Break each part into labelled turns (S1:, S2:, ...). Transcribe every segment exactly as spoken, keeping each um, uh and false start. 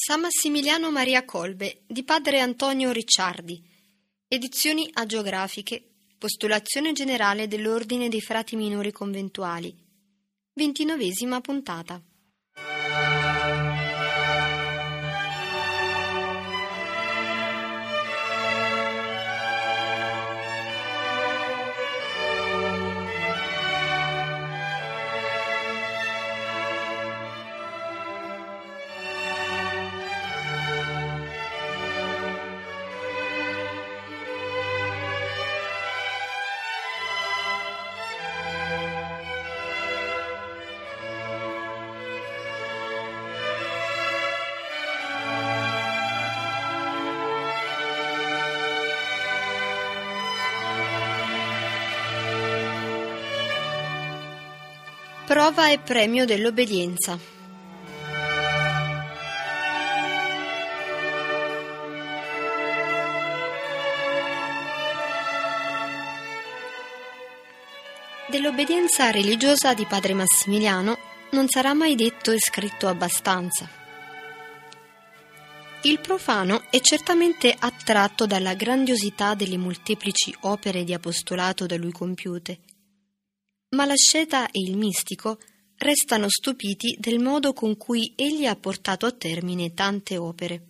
S1: San Massimiliano Maria Colbe di padre Antonio Ricciardi. Edizioni agiografiche. Postulazione generale dell'Ordine dei Frati Minori Conventuali. Ventinovesima puntata. Prova e premio dell'obbedienza. Dell'obbedienza religiosa di padre Massimiliano non sarà mai detto e scritto abbastanza. Il profano è certamente attratto dalla grandiosità delle molteplici opere di apostolato da lui compiute, ma l'asceta e il mistico restano stupiti del modo con cui egli ha portato a termine tante opere.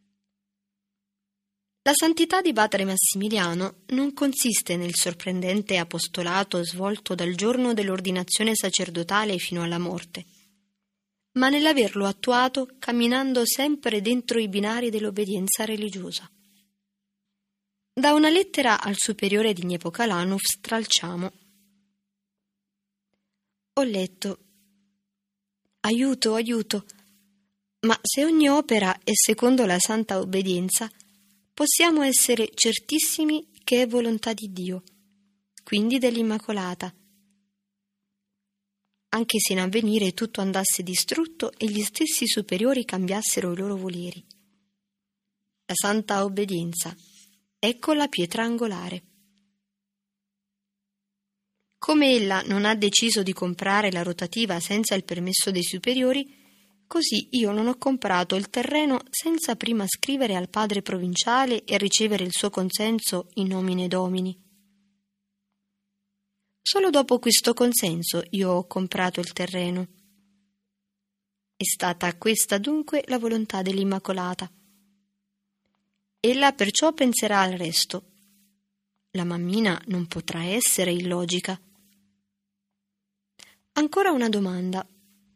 S1: La santità di padre Massimiliano non consiste nel sorprendente apostolato svolto dal giorno dell'ordinazione sacerdotale fino alla morte, ma nell'averlo attuato camminando sempre dentro i binari dell'obbedienza religiosa. Da una lettera al superiore di Niepokalanów stralciamo: Ho letto. Aiuto, aiuto. Ma se ogni opera è secondo la santa obbedienza, possiamo essere certissimi che è volontà di Dio, quindi dell'Immacolata, anche se in avvenire tutto andasse distrutto e gli stessi superiori cambiassero i loro voleri. La santa obbedienza, ecco la pietra angolare. Come ella non ha deciso di comprare la rotativa senza il permesso dei superiori, così io non ho comprato il terreno senza prima scrivere al padre provinciale e ricevere il suo consenso in nomine Domini. Solo dopo questo consenso io ho comprato il terreno. È stata questa dunque la volontà dell'Immacolata. Ella perciò penserà al resto. La mammina non potrà essere illogica. Ancora una domanda.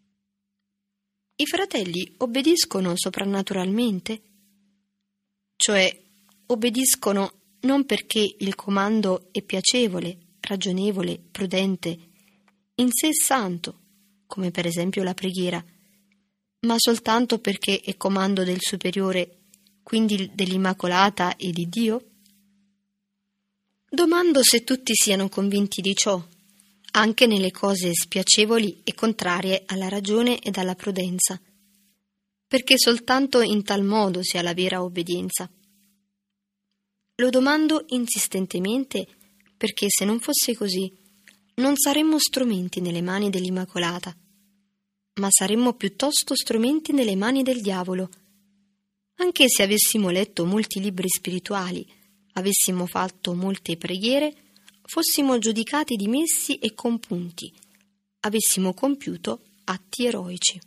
S1: I fratelli obbediscono soprannaturalmente? Cioè, obbediscono non perché il comando è piacevole, ragionevole, prudente, in sé santo, come per esempio la preghiera, ma soltanto perché è comando del superiore, quindi dell'Immacolata e di Dio? Domando se tutti siano convinti di ciò, anche nelle cose spiacevoli e contrarie alla ragione ed alla prudenza, perché soltanto in tal modo si ha la vera obbedienza. Lo domando insistentemente perché se non fosse così non saremmo strumenti nelle mani dell'Immacolata, ma saremmo piuttosto strumenti nelle mani del diavolo, anche se avessimo letto molti libri spirituali, avessimo fatto molte preghiere, fossimo giudicati dimessi e compunti, avessimo compiuto atti eroici.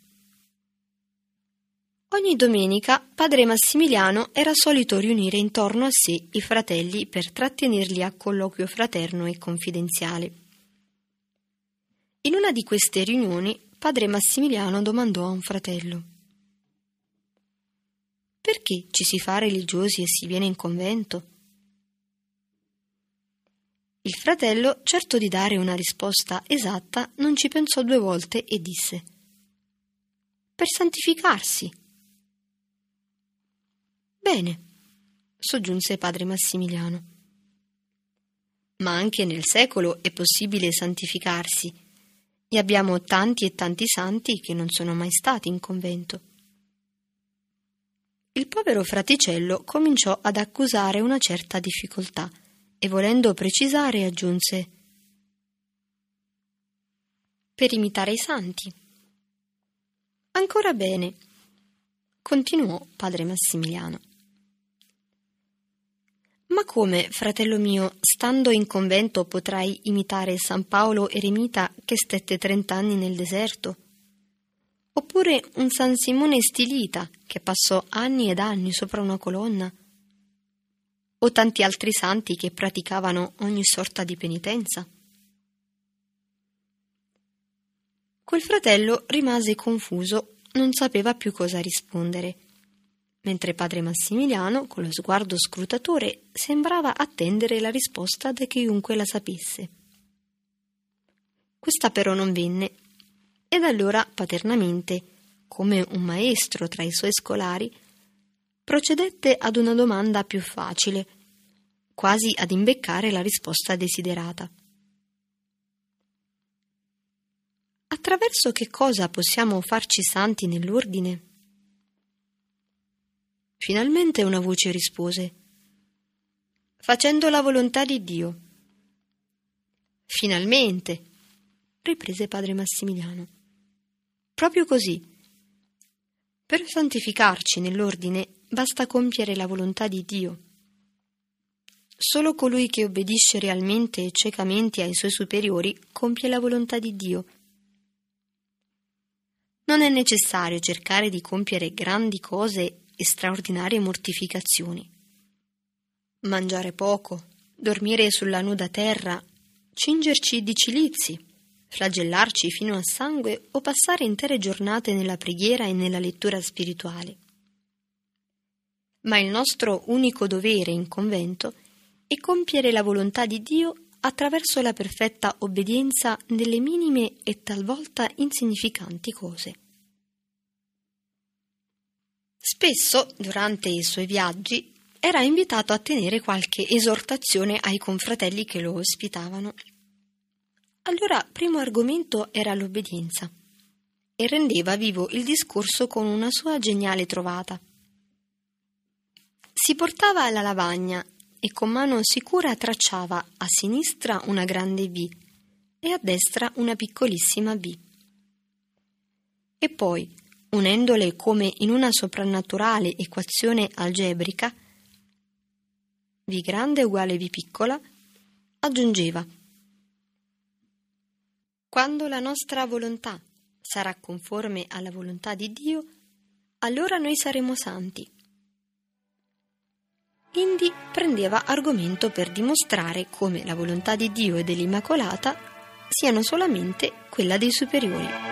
S1: Ogni domenica padre Massimiliano era solito riunire intorno a sé i fratelli per trattenerli a colloquio fraterno e confidenziale. In una di queste riunioni padre Massimiliano domandò a un fratello: «Perché ci si fa religiosi e si viene in convento?» Il fratello, certo di dare una risposta esatta, non ci pensò due volte e disse: «Per santificarsi». «Bene», soggiunse padre Massimiliano. «Ma anche nel secolo è possibile santificarsi, e abbiamo tanti e tanti santi che non sono mai stati in convento». Il povero fraticello cominciò ad accusare una certa difficoltà e volendo precisare aggiunse: «Per imitare i santi». «Ancora bene, continuò padre Massimiliano. Ma come, fratello mio, stando in convento potrai imitare San Paolo eremita che stette trent'anni nel deserto? Oppure un San Simone Stilita che passò anni ed anni sopra una colonna? O tanti altri santi che praticavano ogni sorta di penitenza? Quel fratello rimase confuso, non sapeva più cosa rispondere, mentre padre Massimiliano, con lo sguardo scrutatore, sembrava attendere la risposta da chiunque la sapesse. Questa però non venne, ed allora paternamente, come un maestro tra i suoi scolari, procedette ad una domanda più facile, quasi ad imbeccare la risposta desiderata. Attraverso che cosa possiamo farci santi nell'ordine? Finalmente una voce rispose: facendo la volontà di Dio. Finalmente, riprese padre Massimiliano. Proprio così. Per santificarci nell'ordine basta compiere la volontà di Dio. Solo colui che obbedisce realmente e ciecamente ai suoi superiori compie la volontà di Dio. Non è necessario cercare di compiere grandi cose e straordinarie mortificazioni. Mangiare poco, dormire sulla nuda terra, cingerci di cilizi, flagellarci fino a sangue o passare intere giornate nella preghiera e nella lettura spirituale. Ma il nostro unico dovere in convento è compiere la volontà di Dio attraverso la perfetta obbedienza nelle minime e talvolta insignificanti cose. Spesso, durante i suoi viaggi, era invitato a tenere qualche esortazione ai confratelli che lo ospitavano. Allora, primo argomento era l'obbedienza, e rendeva vivo il discorso con una sua geniale trovata. Si portava alla lavagna e con mano sicura tracciava a sinistra una grande V e a destra una piccolissima B. E poi, unendole come in una soprannaturale equazione algebrica, V grande uguale V piccola, aggiungeva: quando la nostra volontà sarà conforme alla volontà di Dio, allora noi saremo santi. Indi prendeva argomento per dimostrare come la volontà di Dio e dell'Immacolata siano solamente quella dei superiori.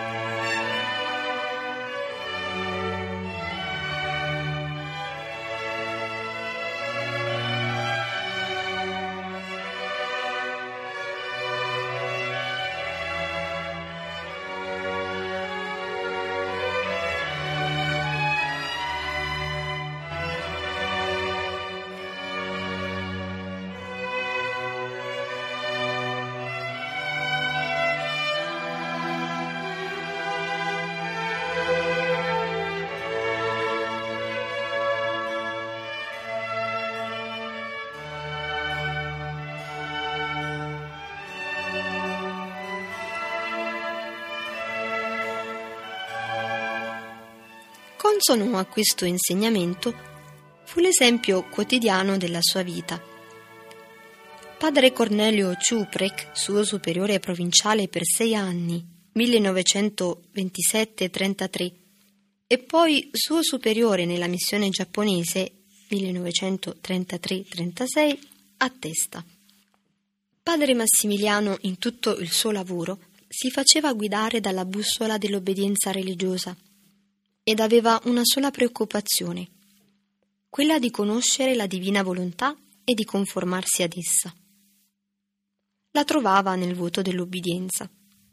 S1: Consono a questo insegnamento fu l'esempio quotidiano della sua vita. Padre Cornelio Ciuprec, suo superiore provinciale per sei anni, millenovecentoventisette trentatré, e poi suo superiore nella missione giapponese, millenovecentotrentatré trentasei, attesta: padre Massimiliano in tutto il suo lavoro si faceva guidare dalla bussola dell'obbedienza religiosa ed aveva una sola preoccupazione, quella di conoscere la divina volontà e di conformarsi ad essa. La trovava nel voto dell'obbedienza.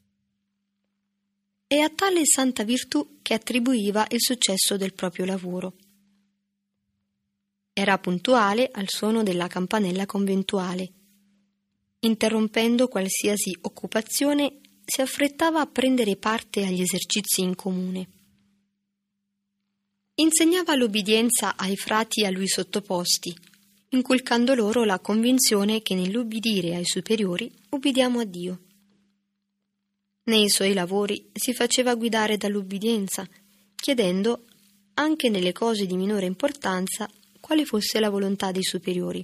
S1: È a tale santa virtù che attribuiva il successo del proprio lavoro. Era puntuale al suono della campanella conventuale. Interrompendo qualsiasi occupazione, si affrettava a prendere parte agli esercizi in comune. Insegnava l'obbedienza ai frati a lui sottoposti, inculcando loro la convinzione che nell'ubbidire ai superiori ubbidiamo a Dio. Nei suoi lavori si faceva guidare dall'ubbidienza, chiedendo anche nelle cose di minore importanza, quale fosse la volontà dei superiori.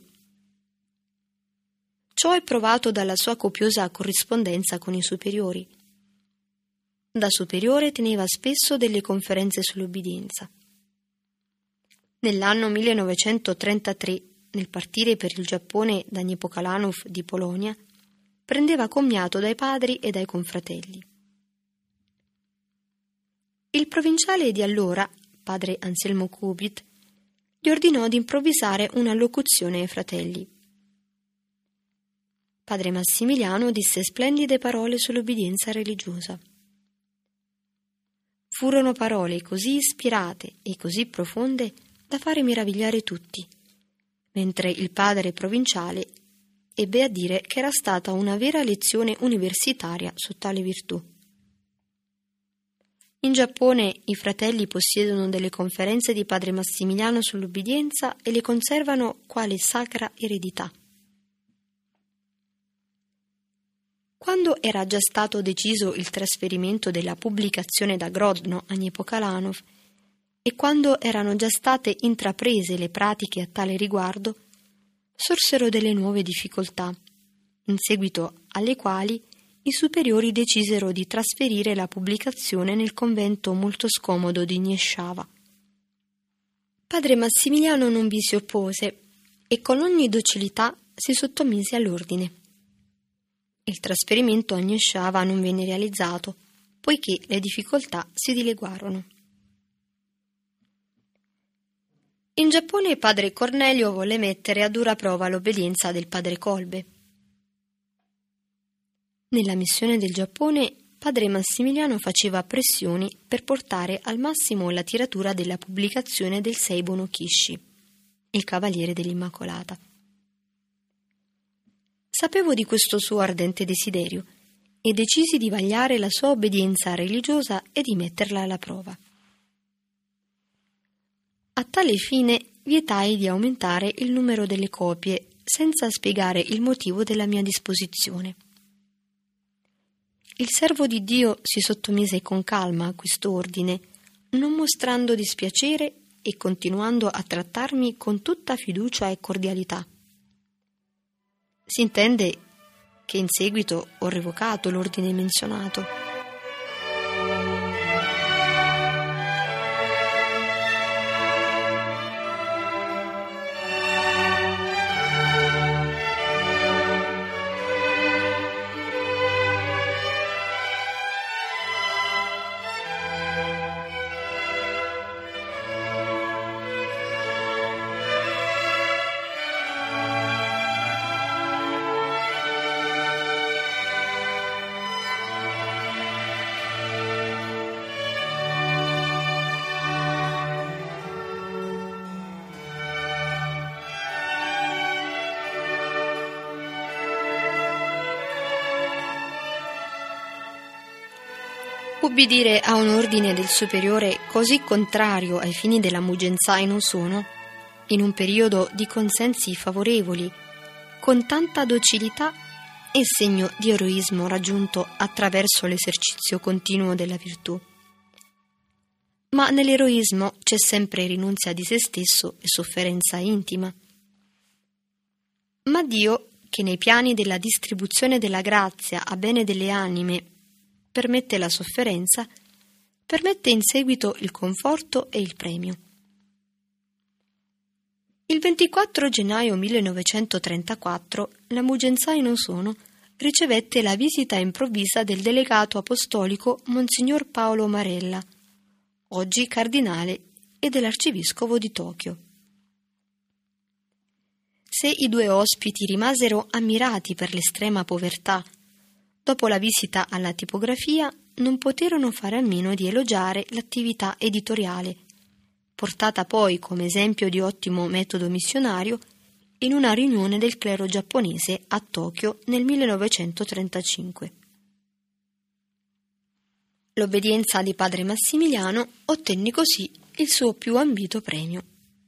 S1: Ciò è provato dalla sua copiosa corrispondenza con i superiori. Da superiore teneva spesso delle conferenze sull'obbedienza. Nell'anno millenovecentotrentatré, nel partire per il Giappone da Niepokalanów di Polonia, prendeva commiato dai padri e dai confratelli. Il provinciale di allora, padre Anselmo Kubit, gli ordinò di improvvisare una locuzione ai fratelli. Padre Massimiliano disse splendide parole sull'obbedienza religiosa. Furono parole così ispirate e così profonde da fare meravigliare tutti, mentre il padre provinciale ebbe a dire che era stata una vera lezione universitaria su tale virtù. In Giappone i fratelli possiedono delle conferenze di padre Massimiliano sull'obbedienza e le conservano quale sacra eredità. Quando era già stato deciso il trasferimento della pubblicazione da Grodno a Niepokalanów e quando erano già state intraprese le pratiche a tale riguardo, sorsero delle nuove difficoltà, in seguito alle quali i superiori decisero di trasferire la pubblicazione nel convento molto scomodo di Niesciava. Padre Massimiliano non vi si oppose e con ogni docilità si sottomise all'ordine. Il trasferimento a Niesciava non venne realizzato, poiché le difficoltà si dileguarono. In Giappone padre Cornelio volle mettere a dura prova l'obbedienza del padre Kolbe. Nella missione del Giappone, padre Massimiliano faceva pressioni per portare al massimo la tiratura della pubblicazione del Seibo no Kishi, il Cavaliere dell'Immacolata. Sapevo di questo suo ardente desiderio e decisi di vagliare la sua obbedienza religiosa e di metterla alla prova. A tale fine vietai di aumentare il numero delle copie senza spiegare il motivo della mia disposizione. Il servo di Dio si sottomise con calma a questo ordine, non mostrando dispiacere e continuando a trattarmi con tutta fiducia e cordialità. Si intende che in seguito ho revocato l'ordine menzionato. Ubbidire a un ordine del superiore così contrario ai fini della Mugenzai non sono, in un periodo di consensi favorevoli, con tanta docilità, è segno di eroismo raggiunto attraverso l'esercizio continuo della virtù. Ma nell'eroismo c'è sempre rinunzia di se stesso e sofferenza intima. Ma Dio, che nei piani della distribuzione della grazia a bene delle anime permette la sofferenza, permette in seguito il conforto e il premio. Il ventiquattro gennaio millenovecentotrentaquattro la Mugenzai non sono ricevette la visita improvvisa del delegato apostolico Monsignor Paolo Marella, oggi cardinale, e dell'arcivescovo di Tokyo. Se i due ospiti rimasero ammirati per l'estrema povertà, dopo la visita alla tipografia non poterono fare a meno di elogiare l'attività editoriale, portata poi come esempio di ottimo metodo missionario in una riunione del clero giapponese a Tokyo nel millenovecentotrentacinque. L'obbedienza di padre Massimiliano ottenne così il suo più ambito premio.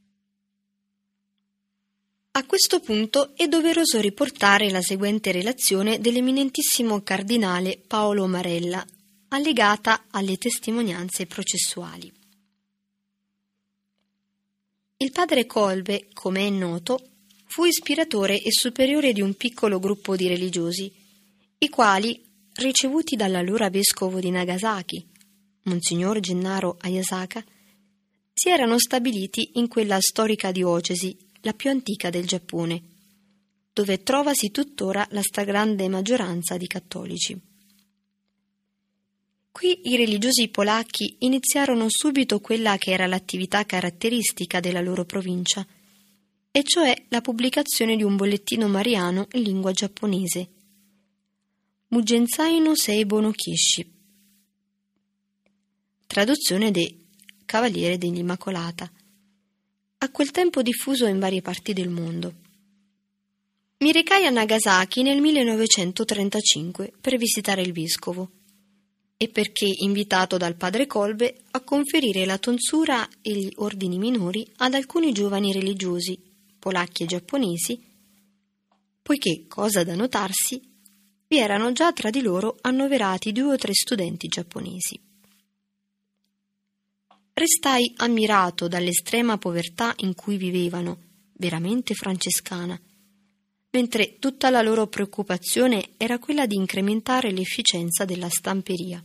S1: A questo punto è doveroso riportare la seguente relazione dell'eminentissimo cardinale Paolo Marella, allegata alle testimonianze processuali. Il padre Kolbe, come è noto, fu ispiratore e superiore di un piccolo gruppo di religiosi, i quali, ricevuti dall'allora vescovo di Nagasaki, Monsignor Gennaro Ayasaka, si erano stabiliti in quella storica diocesi, la più antica del Giappone, dove trovasi tuttora la stragrande maggioranza di cattolici. Qui i religiosi polacchi iniziarono subito quella che era l'attività caratteristica della loro provincia, e cioè la pubblicazione di un bollettino mariano in lingua giapponese, Mujensai no Seibo no Kishi, traduzione de Cavaliere dell'Immacolata, a quel tempo diffuso in varie parti del mondo. Mi recai a Nagasaki nel millenovecentotrentacinque per visitare il vescovo e perché invitato dal padre Kolbe a conferire la tonsura e gli ordini minori ad alcuni giovani religiosi, polacchi e giapponesi, poiché, cosa da notarsi, vi erano già tra di loro annoverati due o tre studenti giapponesi. Restai ammirato dall'estrema povertà in cui vivevano, veramente francescana, mentre tutta la loro preoccupazione era quella di incrementare l'efficienza della stamperia.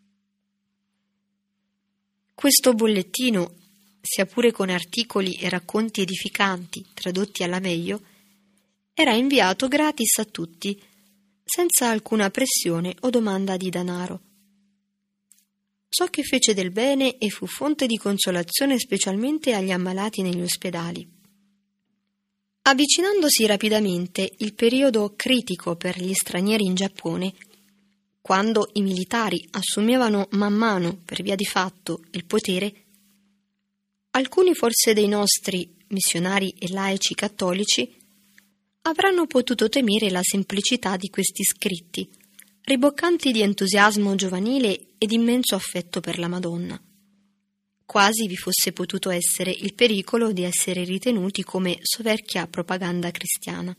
S1: Questo bollettino, sia pure con articoli e racconti edificanti tradotti alla meglio, era inviato gratis a tutti, senza alcuna pressione o domanda di denaro. So che fece del bene e fu fonte di consolazione specialmente agli ammalati negli ospedali. Avvicinandosi rapidamente il periodo critico per gli stranieri in Giappone, quando i militari assumevano man mano, per via di fatto, il potere, alcuni forse dei nostri missionari e laici cattolici avranno potuto temere la semplicità di questi scritti, riboccanti di entusiasmo giovanile e di immenso affetto per la Madonna. Quasi vi fosse potuto essere il pericolo di essere ritenuti come soverchia propaganda cristiana.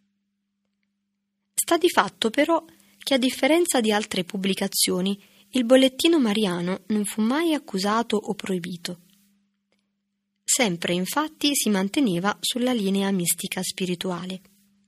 S1: Sta di fatto però che, a differenza di altre pubblicazioni, il bollettino mariano non fu mai accusato o proibito. Sempre infatti si manteneva sulla linea mistica spirituale.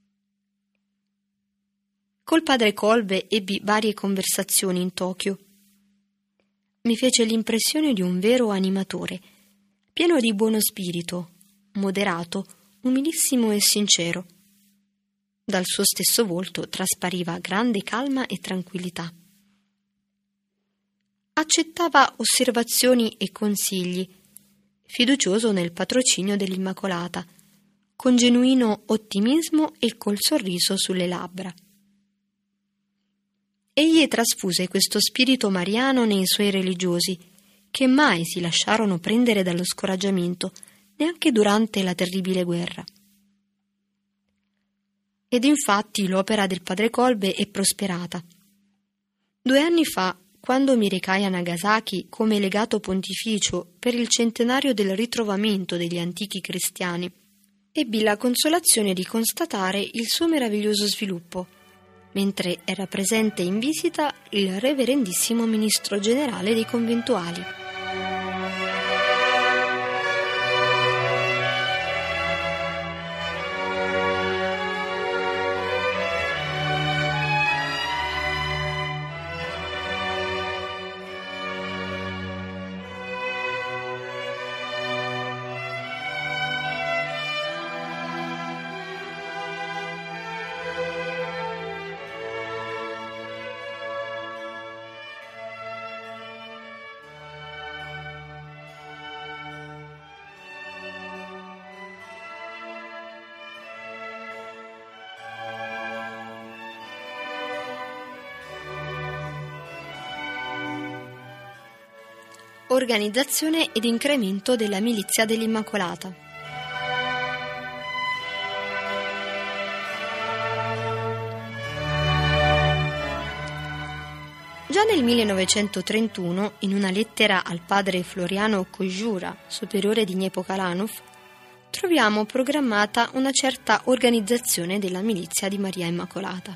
S1: Col padre Kolbe ebbi varie conversazioni in Tokyo. Mi fece l'impressione di un vero animatore, pieno di buono spirito, moderato, umilissimo e sincero. Dal suo stesso volto traspariva grande calma e tranquillità. Accettava osservazioni e consigli, fiducioso nel patrocinio dell'Immacolata, con genuino ottimismo e col sorriso sulle labbra. Egli trasfuse questo spirito mariano nei suoi religiosi, che mai si lasciarono prendere dallo scoraggiamento, neanche durante la terribile guerra. Ed infatti l'opera del padre Kolbe è prosperata. Due anni fa, quando mi recai a Nagasaki come legato pontificio per il centenario del ritrovamento degli antichi cristiani, ebbi la consolazione di constatare il suo meraviglioso sviluppo, mentre era presente in visita il reverendissimo ministro generale dei conventuali. Organizzazione ed incremento della milizia dell'Immacolata. Già nel millenovecentotrentuno, in una lettera al padre Floriano Kojura, superiore di Niepokalanów, troviamo programmata una certa organizzazione della milizia di Maria Immacolata.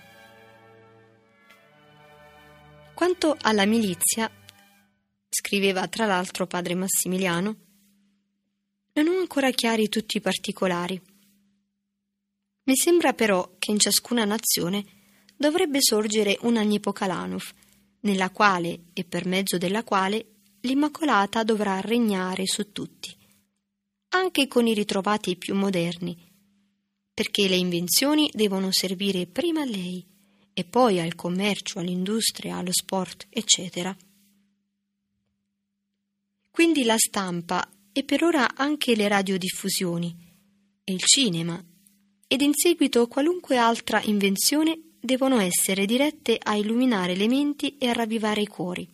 S1: Quanto alla milizia, scriveva tra l'altro padre Massimiliano, Non ho ancora chiari tutti i particolari. Mi sembra però che in ciascuna nazione dovrebbe sorgere una Nepokalanów, nella quale e per mezzo della quale l'Immacolata dovrà regnare su tutti, anche con i ritrovati più moderni, perché le invenzioni devono servire prima a lei e poi al commercio, all'industria, allo sport, eccetera. Quindi la stampa e per ora anche le radiodiffusioni e il cinema ed in seguito qualunque altra invenzione devono essere dirette a illuminare le menti e a ravvivare i cuori.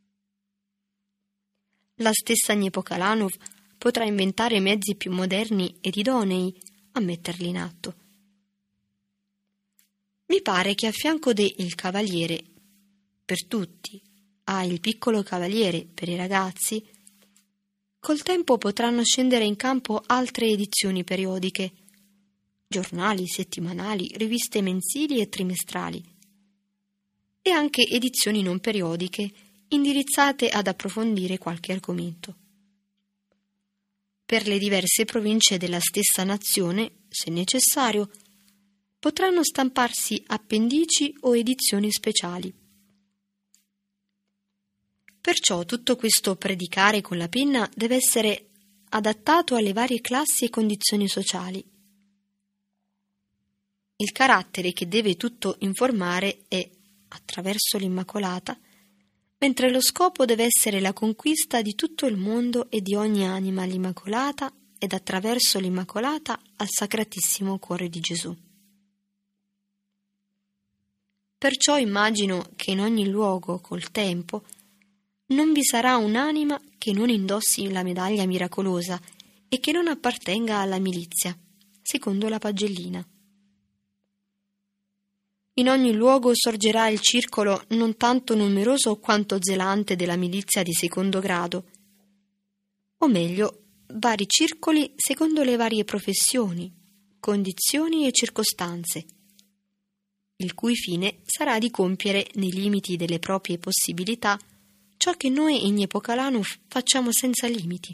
S1: La stessa Nepokalanów potrà inventare mezzi più moderni ed idonei a metterli in atto. Mi pare che a fianco de Il Cavaliere per tutti a Il Piccolo Cavaliere per i ragazzi, col tempo potranno scendere in campo altre edizioni periodiche, giornali, settimanali, riviste mensili e trimestrali, e anche edizioni non periodiche indirizzate ad approfondire qualche argomento. Per le diverse province della stessa nazione, se necessario, potranno stamparsi appendici o edizioni speciali. Perciò tutto questo predicare con la penna deve essere adattato alle varie classi e condizioni sociali. Il carattere che deve tutto informare è attraverso l'Immacolata, mentre lo scopo deve essere la conquista di tutto il mondo e di ogni anima all'Immacolata ed attraverso l'Immacolata al Sacratissimo Cuore di Gesù. Perciò immagino che in ogni luogo, col tempo, non vi sarà un'anima che non indossi la medaglia miracolosa e che non appartenga alla milizia, secondo la pagellina. In ogni luogo sorgerà il circolo non tanto numeroso quanto zelante della milizia di secondo grado, o meglio, vari circoli secondo le varie professioni, condizioni e circostanze, il cui fine sarà di compiere, nei limiti delle proprie possibilità, ciò che noi in Nepokalanów facciamo senza limiti.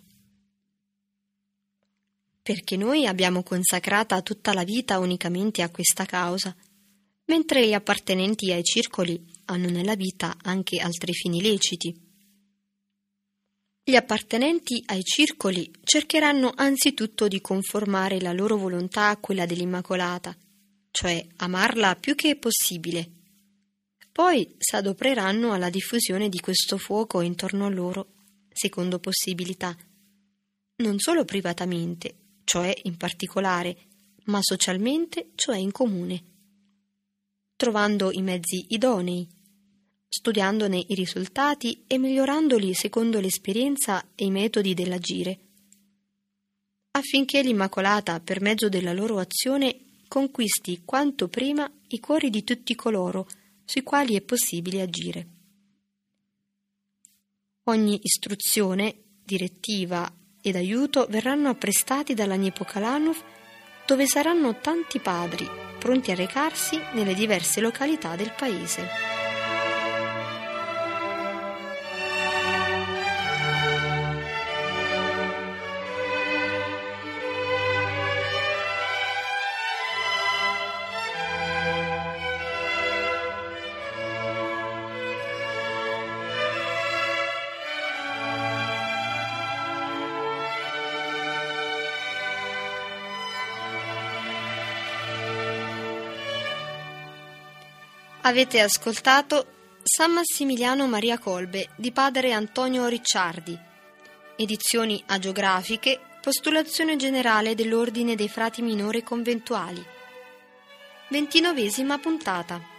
S1: Perché noi abbiamo consacrata tutta la vita unicamente a questa causa, mentre gli appartenenti ai circoli hanno nella vita anche altri fini leciti. Gli appartenenti ai circoli cercheranno anzitutto di conformare la loro volontà a quella dell'Immacolata, cioè amarla più che è possibile. Poi s'adopereranno alla diffusione di questo fuoco intorno a loro, secondo possibilità, non solo privatamente, cioè in particolare, ma socialmente, cioè in comune, trovando i mezzi idonei, studiandone i risultati e migliorandoli secondo l'esperienza e i metodi dell'agire, affinché l'Immacolata, per mezzo della loro azione, conquisti quanto prima i cuori di tutti coloro sui quali è possibile agire. Ogni istruzione, direttiva ed aiuto verranno apprestati dalla Nepokalanów, dove saranno tanti padri pronti a recarsi nelle diverse località del paese. Avete ascoltato San Massimiliano Maria Kolbe di padre Antonio Ricciardi, edizioni agiografiche, postulazione generale dell'Ordine dei Frati Minori Conventuali. Ventinovesima puntata.